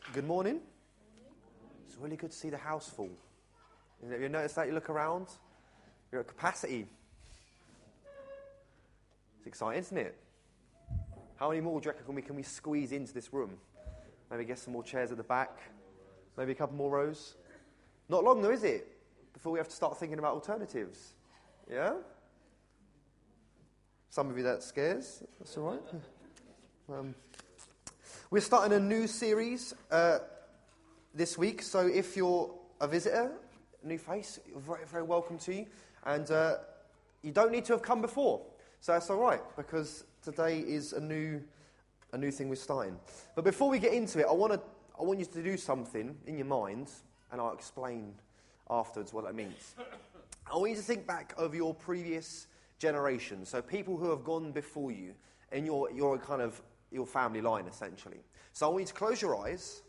Good morning. It's really good to see the house full. Have you noticed that? You look around, you're at capacity. It's exciting, isn't it? How many more do you reckon can we squeeze into this room? Maybe get some more chairs at the back. Maybe a couple more rows. Not long though, is it? Before we have to start thinking about alternatives. Yeah? Some of you that scares. That's all right. We're starting a new series this week. So if you're a visitor, a new face, you're very, very welcome to you. And you don't need to have come before. So that's all right, because today is a new thing we're starting. But before we get into it, I want you to do something in your mind, and I'll explain afterwards what that means. I want you to think back over your previous generation, so people who have gone before you in your kind of your family line, essentially. So I want you to close your eyes,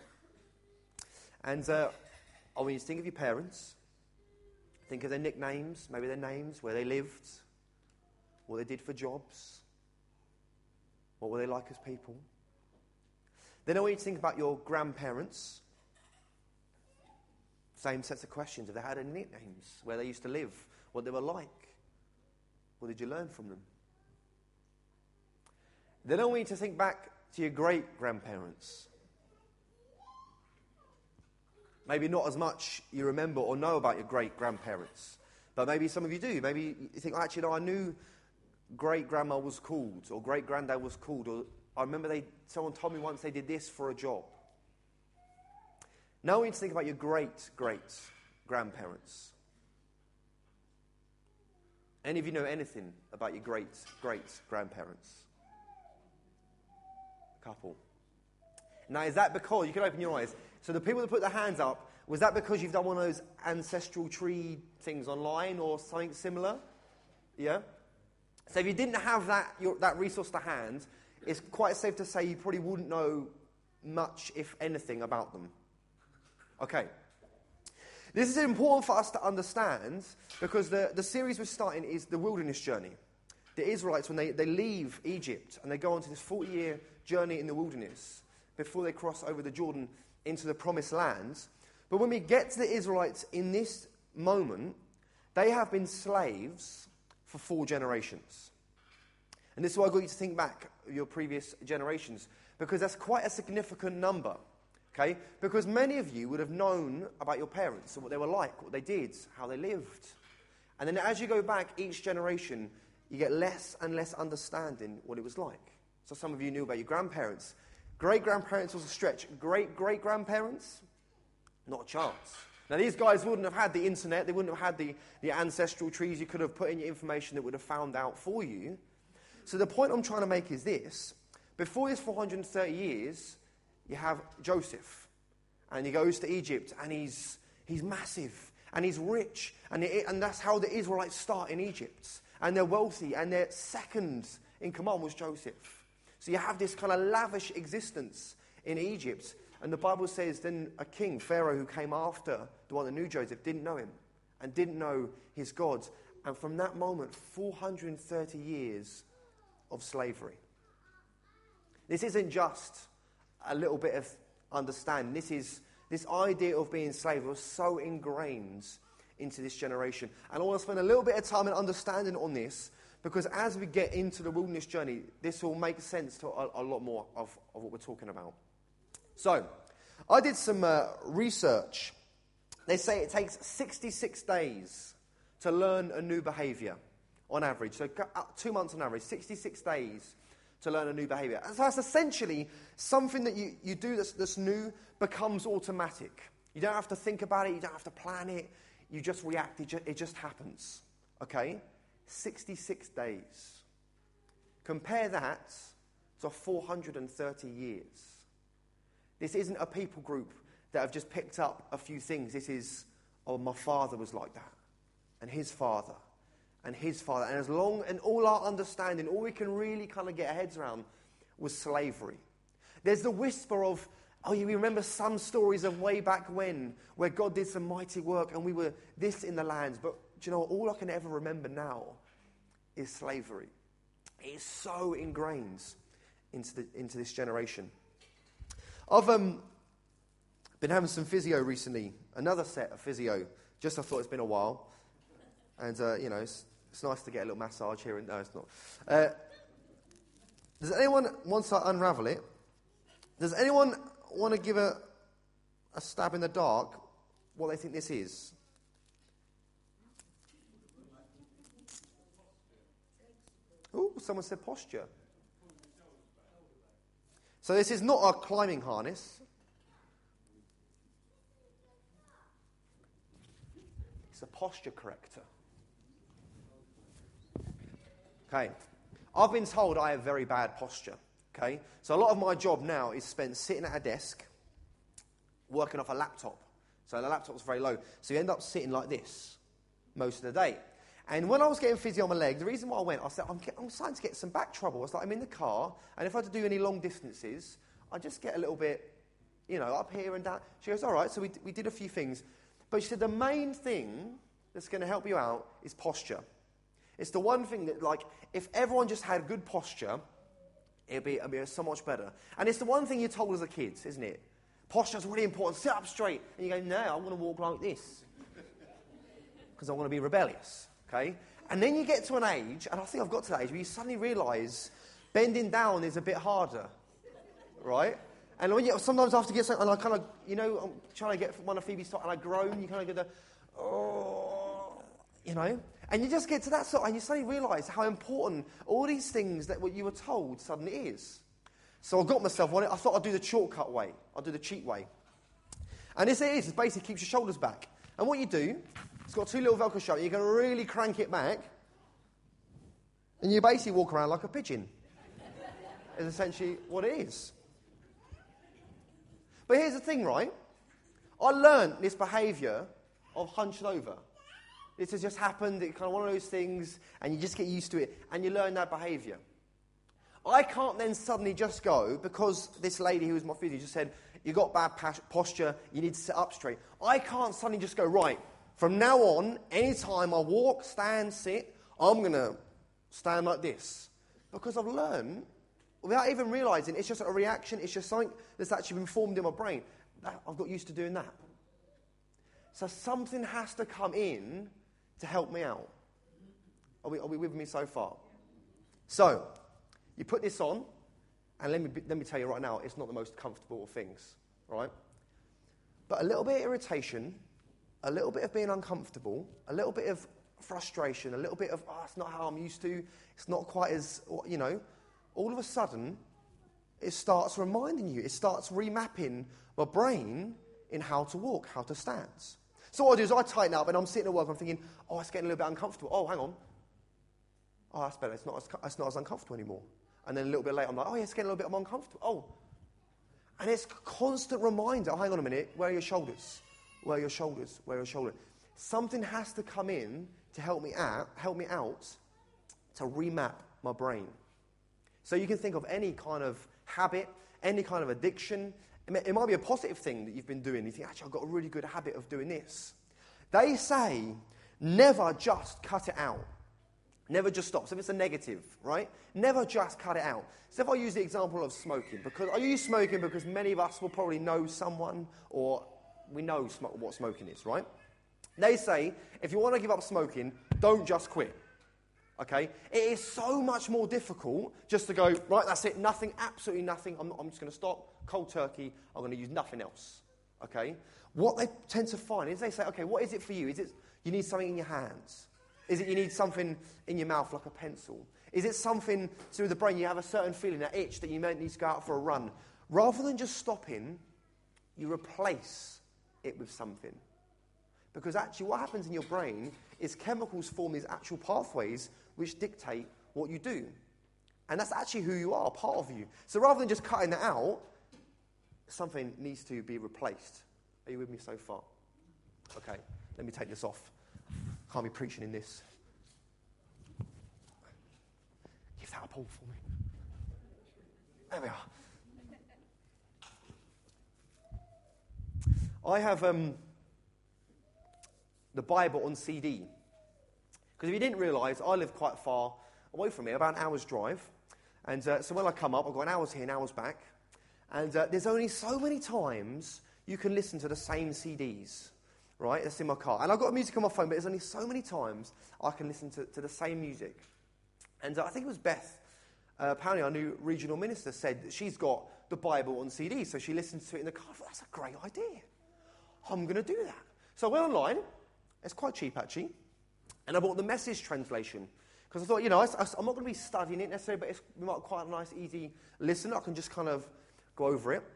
and I want you to think of your parents, think of their nicknames, maybe their names, where they lived, what they did for jobs, what were they like as people. Then I want you to think about your grandparents. Same sets of questions. If they had any nicknames, where they used to live, what they were like, what did you learn from them? Then I want you to think back to your great-grandparents. Maybe not as much you remember or know about your great-grandparents, but maybe some of you do. Maybe you think, actually, no, I knew great-grandma was called, or great-granddad was called, or I remember someone told me once they did this for a job. Now I want you to think about your great-great-grandparents. Any of you know anything about your great-great-grandparents? A couple. Now, is that because, you can open your eyes, so the people that put their hands up, was that because you've done one of those ancestral tree things online or something similar? Yeah? So if you didn't have that resource to hand, it's quite safe to say you probably wouldn't know much, if anything, about them. Okay. This is important for us to understand because the series we're starting is the wilderness journey. The Israelites, when they leave Egypt and they go on to this 40-year journey in the wilderness before they cross over the Jordan into the promised land. But when we get to the Israelites in this moment, they have been slaves for 4 generations. And this is why I got you to think back your previous generations, because that's quite a significant number. Okay? Because many of you would have known about your parents and what they were like, what they did, how they lived. And then as you go back each generation, you get less and less understanding what it was like. So some of you knew about your grandparents. Great-grandparents was a stretch. Great-great-grandparents? Not a chance. Now these guys wouldn't have had the internet. They wouldn't have had the ancestral trees you could have put in your information that would have found out for you. So the point I'm trying to make is this. Before this 430 years, you have Joseph, and he goes to Egypt, and he's massive, and he's rich, and that's how the Israelites start in Egypt, and they're wealthy, and their second in command was Joseph. So you have this kind of lavish existence in Egypt, and the Bible says then a king, Pharaoh, who came after the one that knew Joseph, didn't know him, and didn't know his God, and from that moment, 430 years of slavery. This isn't just a little bit of understanding. This idea of being slave was so ingrained into this generation. And I want to spend a little bit of time in understanding on this, because as we get into the wilderness journey, this will make sense to a lot more of what we're talking about. So, I did some research. They say it takes 66 days to learn a new behavior on average. So 2 months on average, 66 days to learn a new behavior. And so that's essentially something that you do that's new becomes automatic. You don't have to think about it. You don't have to plan it. You just react. It just happens. Okay? 66 days. Compare that to 430 years. This isn't a people group that have just picked up a few things. This is, my father was like that. And his father. And his father. And as long, and all our understanding, all we can really kind of get our heads around was slavery. There's the whisper of, you remember some stories of way back when, where God did some mighty work and we were this in the lands. But do you know what? All I can ever remember now is slavery. It is so ingrained into this generation. Been having some physio recently. Another set of physio. Just I thought it's been a while. And, it's nice to get a little massage here. No, it's not. Does anyone, once I unravel it, does anyone want to give a stab in the dark what they think this is? Oh, someone said posture. So this is not a climbing harness. It's a posture corrector. Okay. I've been told I have very bad posture. Okay. So a lot of my job now is spent sitting at a desk, working off a laptop. So the laptop's very low. So you end up sitting like this most of the day. And when I was getting physio on my leg, the reason why I went, I said, I'm starting to get some back trouble. I was like, I'm in the car, and if I had to do any long distances, I just get a little bit, up here and down. She goes, all right, so we did a few things. But she said, the main thing that's going to help you out is posture. It's the one thing that, if everyone just had good posture, it'd be so much better. And it's the one thing you're told as a kid, isn't it? Posture's really important. Sit up straight. And you go, no, I want to walk like this. Because I want to be rebellious. Okay? And then you get to an age, and I think I've got to that age, where you suddenly realise bending down is a bit harder. Right? And when sometimes I have to get something, and I kind of, I'm trying to get one of Phoebe's top, and I groan, you kind of go, and you just get to that sort, and you suddenly realise how important all these things that what you were told suddenly is. So I got myself on it. I thought I'd do the shortcut way. I'll do the cheat way. And this it basically keeps your shoulders back. And what you do, it's got two little Velcro straps. You're going to really crank it back, and you basically walk around like a pigeon. Is essentially what it is. But here's the thing, right? I learned this behaviour of hunched over. This has just happened. It's kind of one of those things, and you just get used to it, and you learn that behaviour. I can't then suddenly just go, because this lady who was my physio just said, you've got bad posture, you need to sit up straight. I can't suddenly just go, right, from now on, anytime I walk, stand, sit, I'm going to stand like this. Because I've learned, without even realising, it's just a reaction, it's just something that's actually been formed in my brain. I've got used to doing that. So something has to come in to help me out. Are we with me so far? So, you put this on, and let me tell you right now, it's not the most comfortable of things, right? But a little bit of irritation, a little bit of being uncomfortable, a little bit of frustration, a little bit of, it's not how I'm used to, it's not quite as, all of a sudden, it starts reminding you, it starts remapping my brain in how to walk, how to stand. So what I do is I tighten up, and I'm sitting at work, I'm thinking, it's getting a little bit uncomfortable. Oh, hang on. Oh, that's better. It's not as uncomfortable anymore. And then a little bit later, I'm like, it's getting a little bit more uncomfortable. Oh. And it's a constant reminder. Oh, hang on a minute. Where are your shoulders? Where are your shoulders? Where are your shoulders? Something has to come in to help me out, to remap my brain. So you can think of any kind of habit, any kind of addiction. It might be a positive thing that you've been doing. You think, actually, I've got a really good habit of doing this. They say, never just cut it out. Never just stop. So if it's a negative, right? Never just cut it out. So if I use the example of smoking, because I use smoking because many of us will probably know someone, or we know what smoking is, right? They say, if you want to give up smoking, don't just quit. Okay? It is so much more difficult just to go, right, that's it, nothing, absolutely nothing, I'm just going to stop, cold turkey, I'm going to use nothing else. Okay? What they tend to find is they say, okay, what is it for you? Is it you need something in your hands? Is it you need something in your mouth like a pencil? Is it something to do with the brain? You have a certain feeling, that itch that you may need to go out for a run. Rather than just stopping, you replace it with something. Because actually what happens in your brain is chemicals form these actual pathways which dictate what you do. And that's actually who you are, part of you. So rather than just cutting that out, something needs to be replaced. Are you with me so far? Okay, let me take this off. Can't be preaching in this. Give that a pull for me. There we are. I have the Bible on CD. Because if you didn't realise, I live quite far away from here, about an hour's drive. And so when I come up, I've got an hour's here, an hour's back. And there's only so many times you can listen to the same CDs, right? That's in my car. And I've got music on my phone, but there's only so many times I can listen to the same music. And I think it was Beth, apparently our new regional minister, said that she's got the Bible on CD, so she listens to it in the car. I thought, that's a great idea. I'm going to do that. So I went online. It's quite cheap, actually. And I bought the Message translation. Because I thought, I'm not going to be studying it necessarily, but it's quite a nice, easy listen. I can just kind of go over it.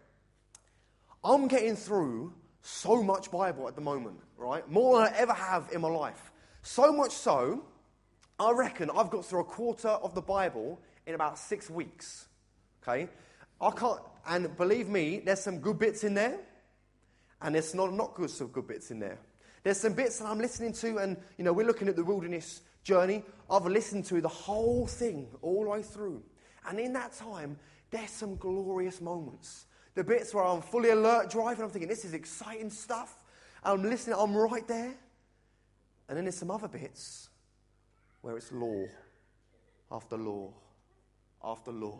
I'm getting through so much Bible at the moment, right? More than I ever have in my life. So much so, I reckon I've got through a quarter of the Bible in about 6 weeks. Okay? And believe me, there's some good bits in there, and there's not good bits in there. There's some bits that I'm listening to, and, we're looking at the wilderness journey. I've listened to the whole thing all the way through. And in that time, there's some glorious moments. The bits where I'm fully alert driving, I'm thinking, this is exciting stuff. I'm listening, I'm right there. And then there's some other bits where it's law after law after law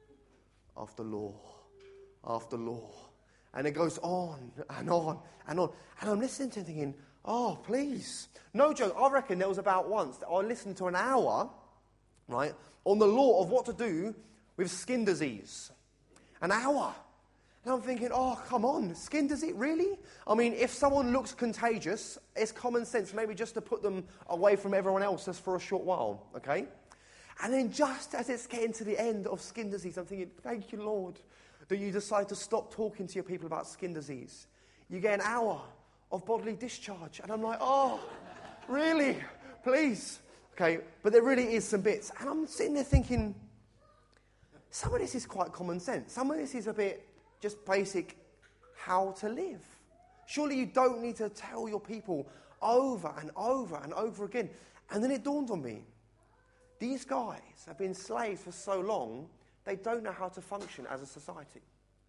after law after law. And it goes on and on and on. And I'm listening to it thinking, oh, please. No joke, I reckon there was about once that I listened to an hour, right, on the law of what to do with skin disease. An hour. And I'm thinking, oh, come on, skin disease, really? I mean, if someone looks contagious, it's common sense maybe just to put them away from everyone else just for a short while, okay? And then just as it's getting to the end of skin disease, I'm thinking, thank you, Lord, that you decide to stop talking to your people about skin disease. You get an hour of bodily discharge. And I'm like, oh, really? Please. Okay, but there really is some bits. And I'm sitting there thinking, some of this is quite common sense. Some of this is a bit just basic how to live. Surely you don't need to tell your people over and over and over again. And then it dawned on me, these guys have been slaves for so long, they don't know how to function as a society.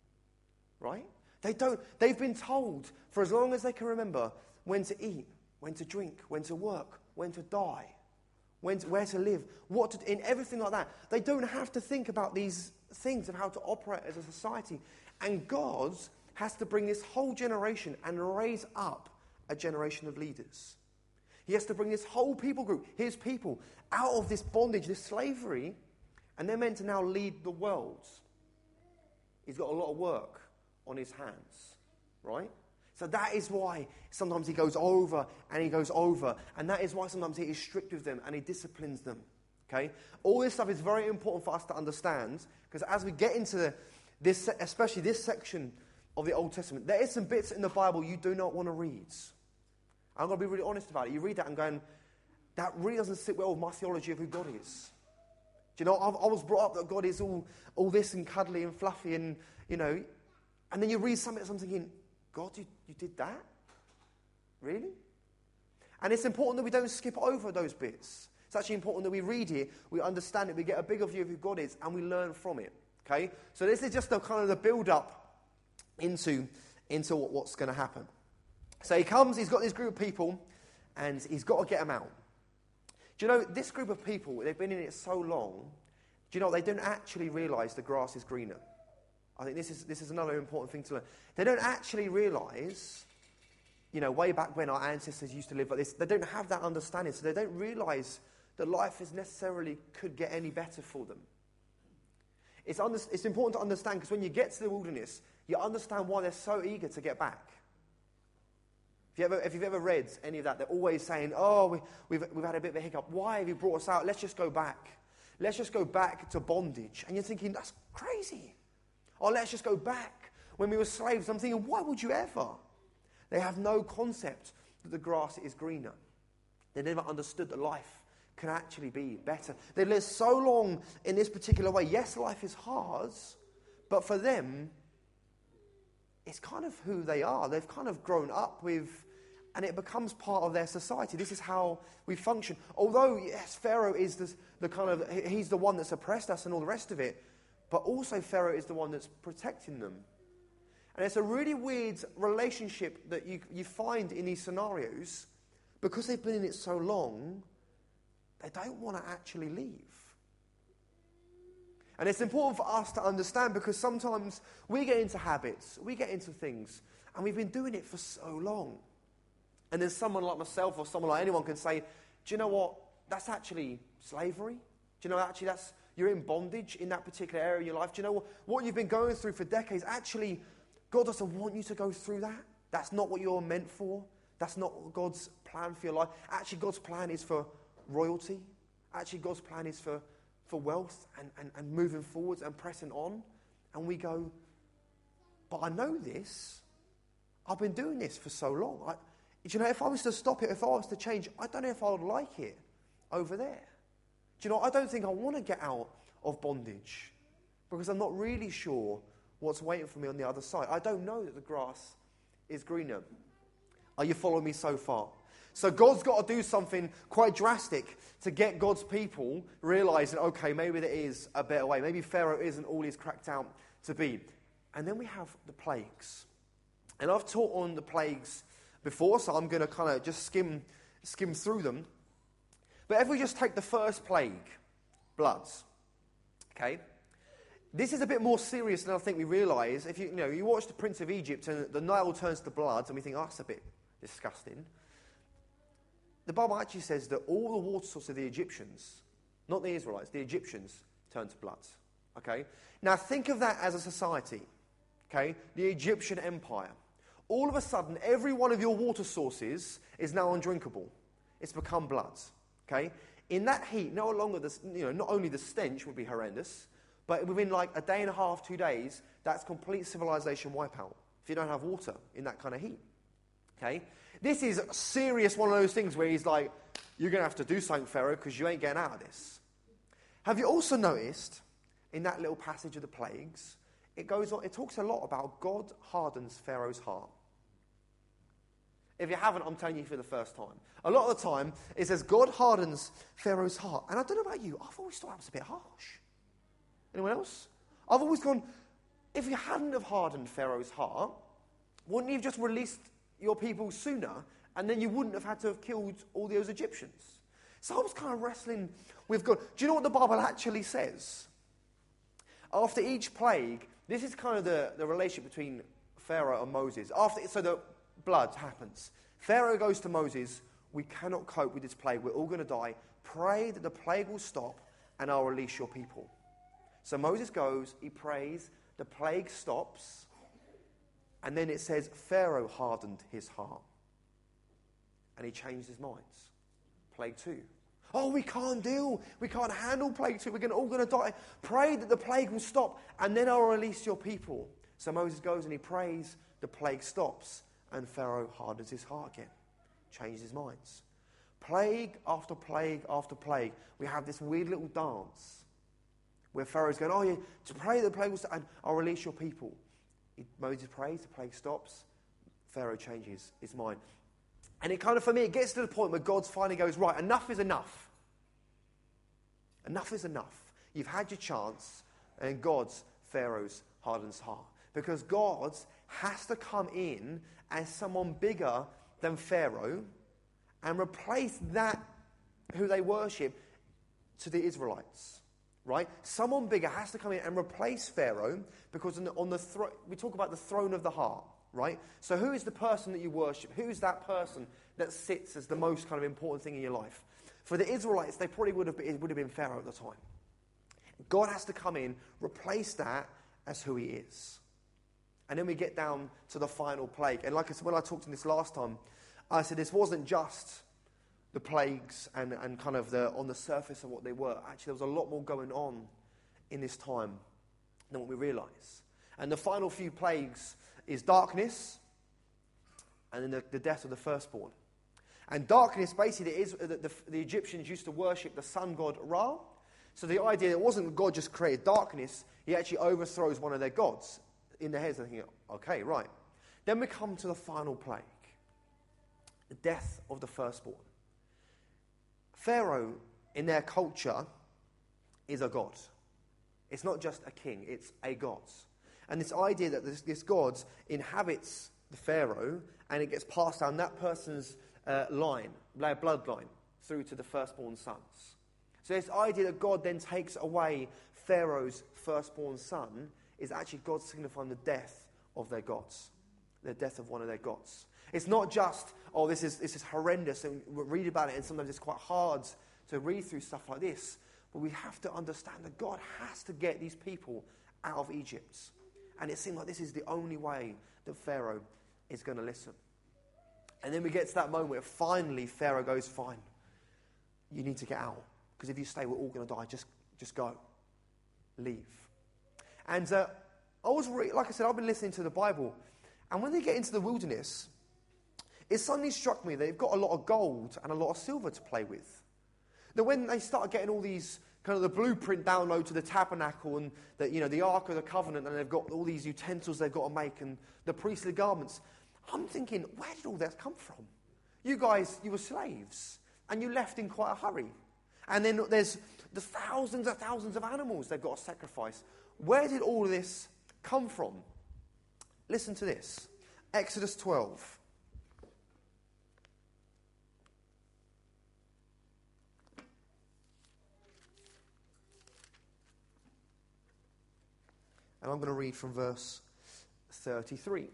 Right? They've been told for as long as they can remember when to eat, when to drink, when to work, when to die, where to live, in everything like that. They don't have to think about these things of how to operate as a society. And God has to bring this whole generation and raise up a generation of leaders. He has to bring this whole people group, his people, out of this bondage, this slavery, and they're meant to now lead the world. He's got a lot of work on his hands, right? So that is why sometimes he goes over and he goes over. And that is why sometimes he is strict with them and he disciplines them, okay? All this stuff is very important for us to understand, because as we get into this, especially this section of the Old Testament, there is some bits in the Bible you do not want to read. I'm going to be really honest about it. You read that and going, that really doesn't sit well with my theology of who God is. Do you know, I was brought up that God is all this and cuddly and fluffy and, and then you read something and I'm thinking, God, you did that? Really? And it's important that we don't skip over those bits. It's actually important that we read it, we understand it, we get a bigger view of who God is, and we learn from it. Okay? So this is just the build-up into what's going to happen. So he comes, he's got this group of people, and he's got to get them out. Do you know, this group of people, they've been in it so long, do you know, they don't actually realise the grass is greener. I think this is another important thing to learn. They don't actually realise, way back when our ancestors used to live like this, they don't have that understanding, so they don't realise that life could get any better for them. It's important to understand, because when you get to the wilderness, you understand why they're so eager to get back. If you've ever read any of that, they're always saying, oh, we've had a bit of a hiccup. Why have you brought us out? Let's just go back. Let's just go back to bondage. And you're thinking, that's crazy. Or let's just go back when we were slaves. I'm thinking, why would you ever? They have no concept that the grass is greener. They never understood that life can actually be better. They lived so long in this particular way. Yes, life is hard, but for them, it's kind of who they are. They've kind of grown up with, and it becomes part of their society. This is how we function. Although, yes, Pharaoh is he's the one that's oppressed us and all the rest of it, but also Pharaoh is the one that's protecting them. And it's a really weird relationship that you find in these scenarios, because they've been in it so long, they don't want to actually leave. And it's important for us to understand because sometimes we get into habits, we get into things, and we've been doing it for so long. And then someone like myself or someone like anyone can say, do you know what? That's actually slavery. Do you know, actually, you're in bondage in that particular area of your life. Do you know what you've been going through for decades? Actually, God doesn't want you to go through that. That's not what you're meant for. That's not God's plan for your life. Actually, God's plan is for royalty. Actually, God's plan is for wealth and moving forwards and pressing on. And we go, but I know this. I've been doing this for so long. Do you know, if I was to stop it, if I was to change, I don't know if I would like it over there. Do you know, I don't think I want to get out of bondage because I'm not really sure what's waiting for me on the other side. I don't know that the grass is greener. Are you following me so far? So God's got to do something quite drastic to get God's people realizing, okay, maybe there is a better way. Maybe Pharaoh isn't all he's cracked out to be. And then we have the plagues. And I've taught on the plagues before, so I'm going to kind of just skim through them. But if we just take the first plague, bloods, okay? This is a bit more serious than I think we realise. If you watch The Prince of Egypt and the Nile turns to blood, and we think, oh, that's a bit disgusting. The Bible actually says that all the water sources of the Egyptians, not the Israelites, the Egyptians turned to blood. Okay? Now think of that as a society. Okay? The Egyptian Empire. All of a sudden, every one of your water sources is now undrinkable. It's become blood. Okay? In that heat, not only the stench would be horrendous, but within like a day and a half, 2 days, that's complete civilization wipeout. If you don't have water in that kind of heat. Okay? This is a serious one of those things where he's like, you're going to have to do something, Pharaoh, because you ain't getting out of this. Have you also noticed, in that little passage of the plagues, it talks a lot about God hardens Pharaoh's heart. If you haven't, I'm telling you for the first time. A lot of the time, it says God hardens Pharaoh's heart. And I don't know about you, I've always thought that was a bit harsh. Anyone else? I've always gone, if you hadn't have hardened Pharaoh's heart, wouldn't you have just released your people sooner, and then you wouldn't have had to have killed all those Egyptians? So I was kind of wrestling with God. Do you know what the Bible actually says? After each plague, this is kind of the relationship between Pharaoh and Moses. So the blood happens. Pharaoh goes to Moses, we cannot cope with this plague, we're all going to die. Pray that the plague will stop, and I'll release your people. So Moses goes, he prays, the plague stops, and then it says, Pharaoh hardened his heart. And he changed his mind. Plague 2. Oh, we can't handle plague 2. We're all going to die. Pray that the plague will stop, and then I'll release your people. So Moses goes and he prays, the plague stops, and Pharaoh hardens his heart again. Changes his mind. Plague after plague after plague. We have this weird little dance where Pharaoh's going, oh yeah, to pray that the plague will stop, and I'll release your people. Moses prays, the plague stops, Pharaoh changes his mind. And it kind of, for me, it gets to the point where God finally goes, right, enough is enough. Enough is enough. You've had your chance, and Pharaoh's hardens heart. Because God has to come in as someone bigger than Pharaoh and replace that who they worship to the Israelites. Right? Someone bigger has to come in and replace Pharaoh because we talk about the throne of the heart, right? So who is the person that you worship? Who is that person that sits as the most kind of important thing in your life? For the Israelites, it would have been Pharaoh at the time. God has to come in, replace that as who he is. And then we get down to the final plague. And like I said, when I talked in this last time, I said this wasn't just the plagues and kind of on the surface of what they were. Actually, there was a lot more going on in this time than what we realise. And the final few plagues is darkness and then the death of the firstborn. And darkness, basically, is the Egyptians used to worship the sun god Ra. So the idea, it wasn't God just created darkness, he actually overthrows one of their gods. In their heads, they're thinking, okay, right. Then we come to the final plague, the death of the firstborn. Pharaoh, in their culture, is a god. It's not just a king, it's a god. And this idea that this god inhabits the Pharaoh and it gets passed down that person's bloodline through to the firstborn sons. So this idea that God then takes away Pharaoh's firstborn son is actually God signifying the death of their gods, the death of one of their gods. It's not just, oh, this is horrendous, and we read about it, and sometimes it's quite hard to read through stuff like this. But we have to understand that God has to get these people out of Egypt. And it seemed like this is the only way that Pharaoh is going to listen. And then we get to that moment where finally Pharaoh goes, fine, you need to get out. Because if you stay, we're all going to die. Just go. Leave. And like I said, I've been listening to the Bible. And when they get into the wilderness, it suddenly struck me that they've got a lot of gold and a lot of silver to play with. That when they start getting all these kind of the blueprint download to the tabernacle and the Ark of the Covenant, and they've got all these utensils they've got to make and the priestly garments, I'm thinking, where did all that come from? You guys, you were slaves and you left in quite a hurry. And then there's the thousands and thousands of animals they've got to sacrifice. Where did all of this come from? Listen to this. Exodus 12. And I'm going to read from verse 33.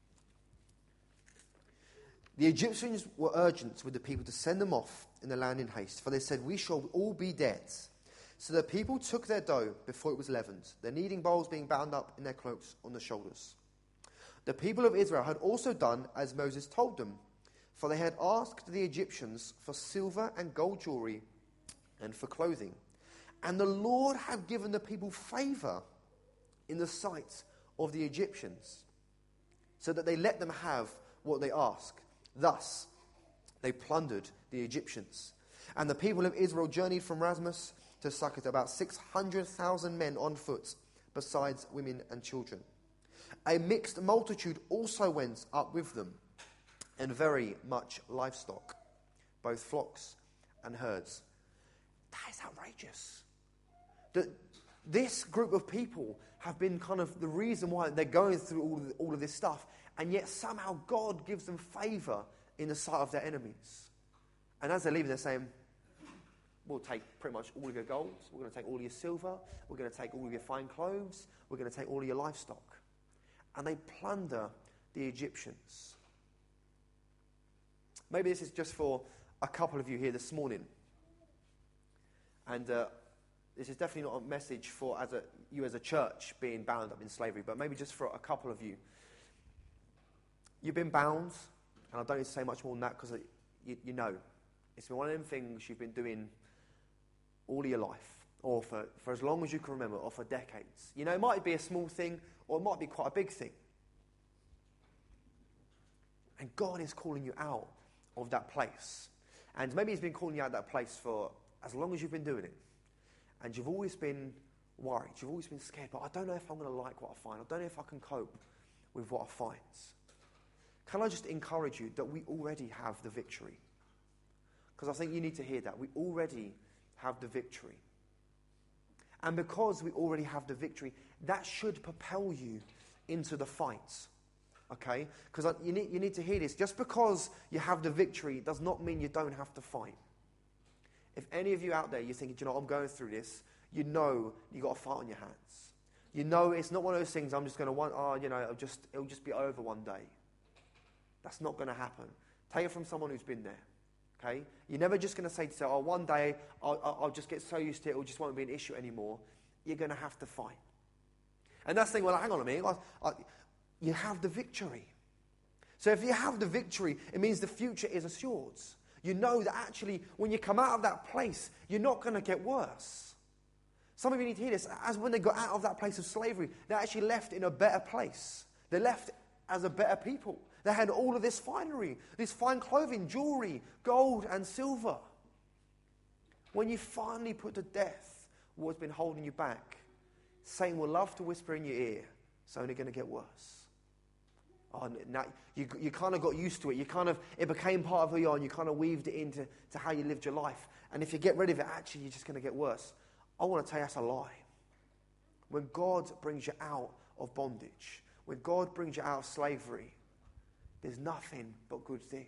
The Egyptians were urgent with the people to send them off in the land in haste, for they said, we shall all be dead. So the people took their dough before it was leavened, their kneading bowls being bound up in their cloaks on the shoulders. The people of Israel had also done as Moses told them, for they had asked the Egyptians for silver and gold jewelry and for clothing. And the Lord had given the people favor in the sight of the Egyptians, so that they let them have what they asked. Thus, they plundered the Egyptians. And the people of Israel journeyed from Ramses to Succoth, about 600,000 men on foot, besides women and children. A mixed multitude also went up with them, and very much livestock, both flocks and herds. That is outrageous. This group of people have been kind of the reason why they're going through all of this stuff, and yet somehow God gives them favor in the sight of their enemies. And as they're leaving, they're saying, we'll take pretty much all of your gold, we're going to take all of your silver, we're going to take all of your fine clothes, we're going to take all of your livestock. And they plunder the Egyptians. Maybe this is just for a couple of you here this morning. And this is definitely not a message for you as a church being bound up in slavery, but maybe just for a couple of you. You've been bound, and I don't need to say much more than that because you know. It's been one of them things you've been doing all of your life, or for as long as you can remember, or for decades. You know, it might be a small thing, or it might be quite a big thing. And God is calling you out of that place. And maybe He's been calling you out of that place for as long as you've been doing it. And you've always been worried. You've always been scared. But I don't know if I'm going to like what I find. I don't know if I can cope with what I find. Can I just encourage you that we already have the victory? Because I think you need to hear that. We already have the victory. And because we already have the victory, that should propel you into the fight. Okay? Because you need to hear this. Just because you have the victory does not mean you don't have to fight. If any of you out there, you're thinking, you know, I'm going through this, you know you've got a fight on your hands. You know it's not one of those things I'm just going to it'll just be over one day. That's not going to happen. Take it from someone who's been there. Okay? You're never just going to say to yourself, one day I'll just get so used to it, it just won't be an issue anymore. You're going to have to fight. And that's the thing, well, hang on a minute. You have the victory. So if you have the victory, it means the future is assured. You know that actually, when you come out of that place, you're not going to get worse. Some of you need to hear this. As when they got out of that place of slavery, they actually left in a better place. They left as a better people. They had all of this finery, this fine clothing, jewelry, gold and silver. When you finally put to death what's been holding you back, Satan will love to whisper in your ear, it's only going to get worse. Oh, now you kind of got used to it. It became part of who you are, and you kind of weaved it into how you lived your life. And if you get rid of it, actually, you're just going to get worse. I want to tell you that's a lie. When God brings you out of bondage, when God brings you out of slavery, there's nothing but good things.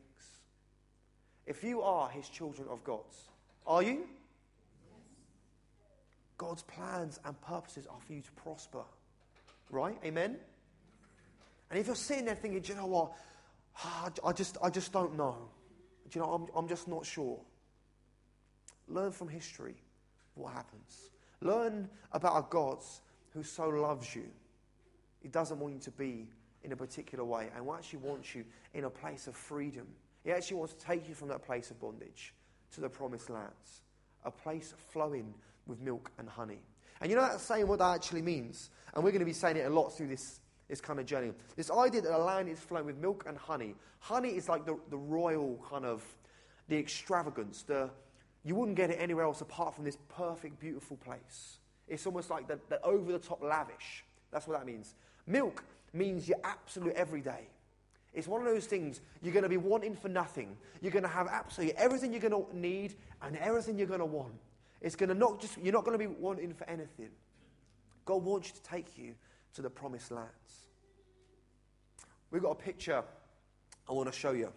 If you are His children of God, are you? God's plans and purposes are for you to prosper. Right? Amen? And if you're sitting there thinking, do you know what? I just don't know. Do you know, I'm just not sure. Learn from history what happens. Learn about a God who so loves you. He doesn't want you to be in a particular way, and actually wants you in a place of freedom. He actually wants to take you from that place of bondage to the promised lands, a place flowing with milk and honey. And you know that saying, what that actually means? And we're going to be saying it a lot through this kind of journey. This idea that a land is flowing with milk and honey. Honey is like the royal kind of, the extravagance. You wouldn't get it anywhere else apart from this perfect, beautiful place. It's almost like the over-the-top lavish. That's what that means. Milk means your absolute everyday. It's one of those things you're going to be wanting for nothing. You're going to have absolutely everything you're going to need and everything you're going to want. It's going to you're not going to be wanting for anything. God wants you to take you to the promised lands. We've got a picture I want to show you.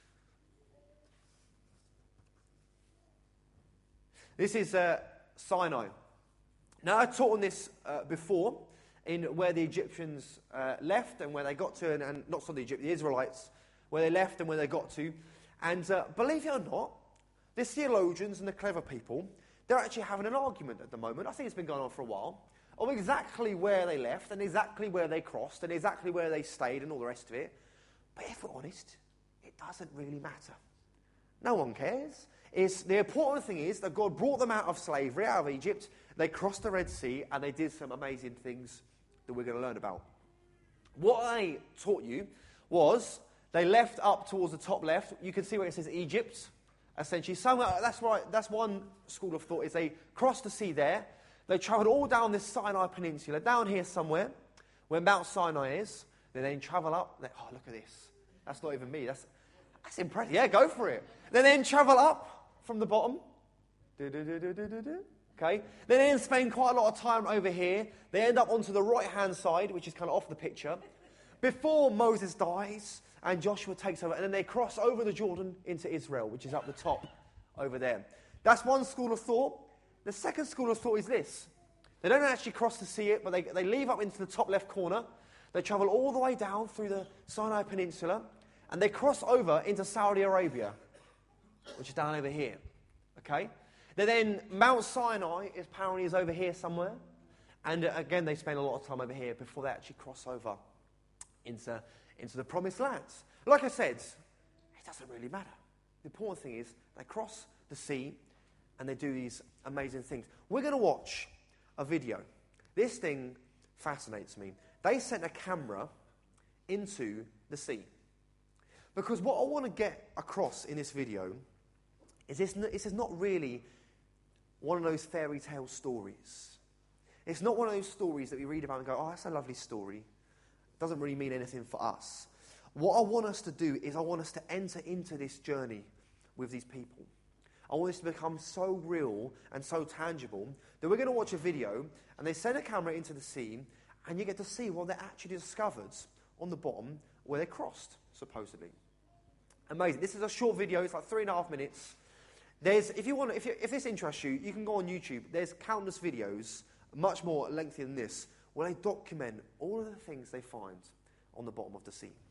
This is Sinai. Now, I taught on this before, in where the Egyptians left and where they got to, and not so the Israelites, where they left and where they got to. And believe it or not, the theologians and the clever people, they're actually having an argument at the moment. I think it's been going on for a while, of exactly where they left and exactly where they crossed and exactly where they stayed and all the rest of it. But if we're honest, it doesn't really matter. No one cares. The important thing is that God brought them out of slavery, out of Egypt. They crossed the Red Sea and they did some amazing things that we're going to learn about. What I taught you was they left up towards the top left. You can see where it says Egypt, essentially. That's right. That's one school of thought, is they crossed the sea there. They travelled all down this Sinai Peninsula, down here somewhere, where Mount Sinai is. They then travel up. Oh, look at this. That's not even me. That's impressive. Yeah, go for it. They then travel up from the bottom. Okay. They then spend quite a lot of time over here. They end up onto the right-hand side, which is kind of off the picture, before Moses dies and Joshua takes over. And then they cross over the Jordan into Israel, which is up the top over there. That's one school of thought. The second school of thought is this. They don't actually cross to see it, but they leave up into the top left corner. They travel all the way down through the Sinai Peninsula, and they cross over into Saudi Arabia, which is down over here. Okay? Then Mount Sinai apparently is over here somewhere. And again, they spend a lot of time over here before they actually cross over into the promised lands. Like I said, it doesn't really matter. The important thing is they cross the sea and they do these amazing things. We're going to watch a video. This thing fascinates me. They sent a camera into the sea. Because what I want to get across in this video is this is not really one of those fairy tale stories. It's not one of those stories that we read about and go, oh, that's a lovely story. It doesn't really mean anything for us. What I want us to do is I want us to enter into this journey with these people. I want this to become so real and so tangible that we're going to watch a video and they send a camera into the sea and you get to see what they actually discovered on the bottom where they crossed, supposedly. Amazing. This is a short video. It's like 3.5 minutes. If this interests you, you can go on YouTube. There's countless videos, much more lengthy than this, where they document all of the things they find on the bottom of the sea.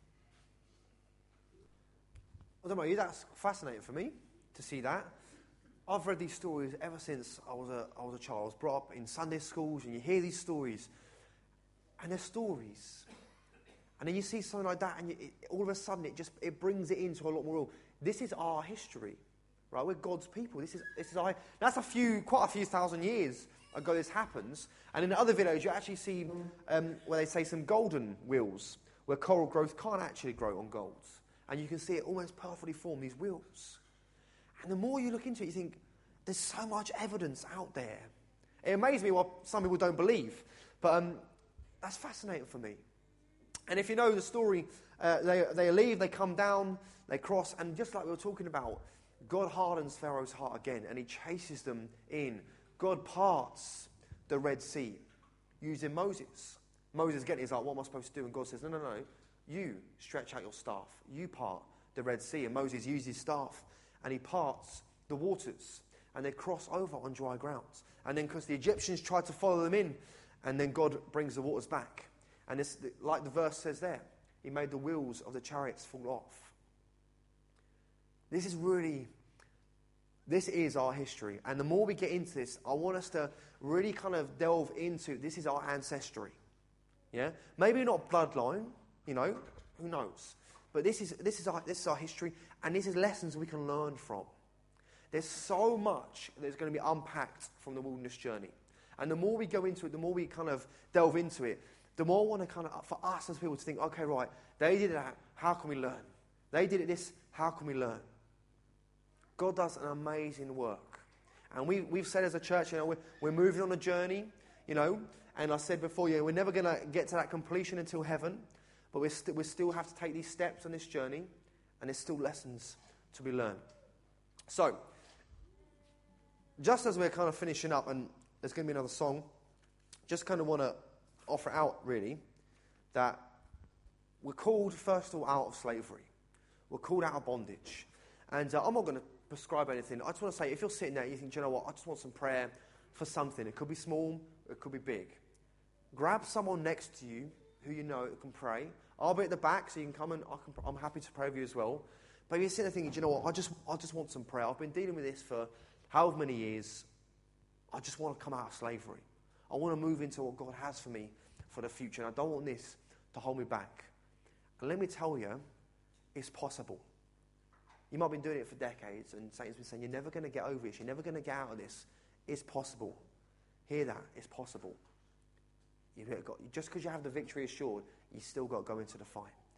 I don't know about you, that's fascinating for me to see that. I've read these stories ever since I was a child. I was brought up in Sunday schools, and you hear these stories, and they're stories. And then you see something like that, and all of a sudden it brings it into a lot more real. This is our history, right? We're God's people. That's quite a few thousand years ago this happens. And in the other videos, you actually see where they say some golden wheels, where coral growth can't actually grow on gold. And you can see it almost perfectly form these wheels. And the more you look into it, you think, there's so much evidence out there. It amazes me what some people don't believe. But that's fascinating for me. And if you know the story, they leave, they come down, they cross, and just like we were talking about, God hardens Pharaoh's heart again, and he chases them in. God parts the Red Sea using Moses. Moses getting his like, what am I supposed to do? And God says, no. You stretch out your staff. You part the Red Sea. And Moses uses his staff, and he parts the waters. and they cross over on dry grounds. And then because the Egyptians tried to follow them in, and then God brings the waters back. And it's like the verse says there, he made the wheels of the chariots fall off. This is our history. And the more we get into this, I want us to really kind of delve into, this is our ancestry. Yeah? Maybe not bloodline, who knows? But this is our history, and this is lessons we can learn from. There's so much that's going to be unpacked from the wilderness journey. And the more we go into it, the more we kind of delve into it, the more I want to kind of, for us as people to think, okay, right, they did that, how can we learn? They did it this, how can we learn? God does an amazing work. And we've said as a church, we're moving on a journey, and I said before, we're never going to get to that completion until heaven, but we still have to take these steps on this journey, and there's still lessons to be learned. So, just as we're kind of finishing up, and there's going to be another song, just kind of want to offer out, really, that we're called, first of all, out of slavery. We're called out of bondage. And I'm not going to prescribe anything. I just want to say, if you're sitting there, you think, do you know what, I just want some prayer for something. It could be small, it could be big. Grab someone next to you who you know can pray. I'll be at the back, so you can come and I'm happy to pray with you as well. But if you're sitting there thinking, do you know what, I just want some prayer. I've been dealing with this for however many years. I just want to come out of slavery. I want to move into what God has for me for the future. And I don't want this to hold me back. And let me tell you, it's possible. You might have been doing it for decades, and Satan's been saying, you're never going to get over this. You're never going to get out of this. It's possible. Hear that. It's possible. Just because you have the victory assured, you still got to go into the fight.